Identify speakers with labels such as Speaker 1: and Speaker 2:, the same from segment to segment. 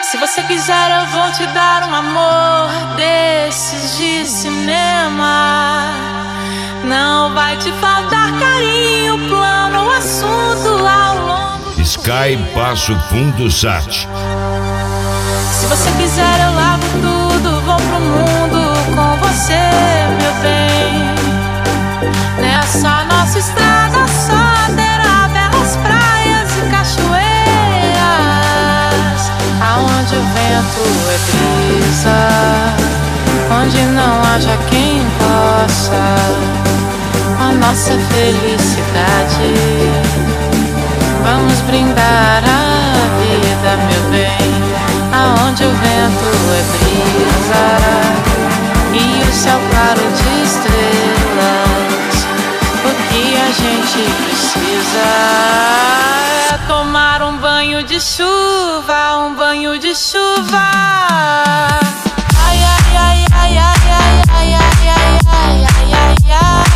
Speaker 1: Se você quiser eu vou te dar um amor desses de cinema. Não vai te faltar carinho, plano, assunto ao longo.
Speaker 2: Sky Passo Fundo Sat.
Speaker 1: Se você quiser eu largo tudo, vou pro mundo com você, meu bem. Nessa nossa estrada só terá belas praias e cachoeiras, aonde o vento é brisa, onde não haja quem possa a nossa felicidade. Vamos brindar a vida, meu bem, aonde o vento é brisa e o céu claro de estrelas. O que a gente precisa é tomar um banho de chuva, um banho de chuva. Ai, ai, ai, ai, ai, ai, ai, ai, ai, ai, ai, ai, ai.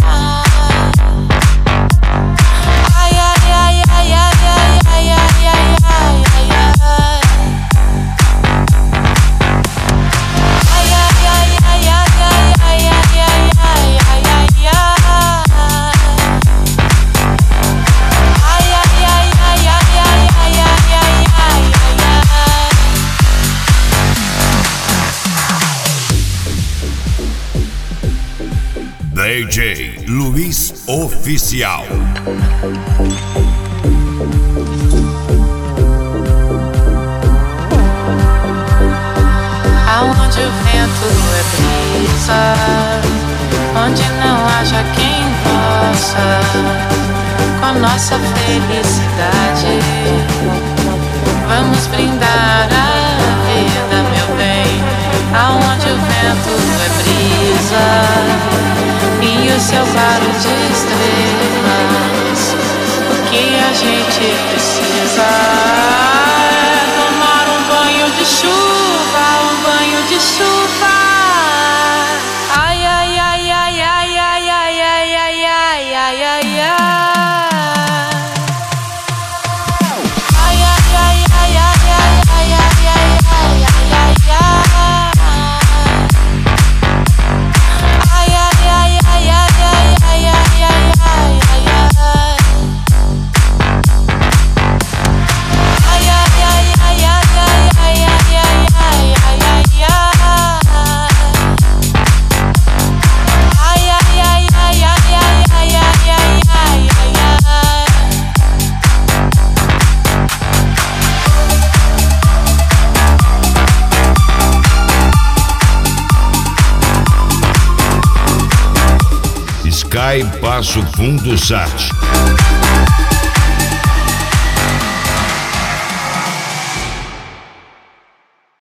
Speaker 2: DJ Luiz Oficial.
Speaker 1: Aonde o vento é brisa, onde não haja quem possa com a nossa felicidade. Vamos brindar a vida, meu bem, aonde o vento é brisa e o céu claro de estrelas. O que a gente precisa é tomar um banho de chuva, um banho de chuva. Ai, ai, ai, ai, ai, ai, ai, ai, ai, ai, ai, ai, ai.
Speaker 2: Sky Passo Fundo Sat.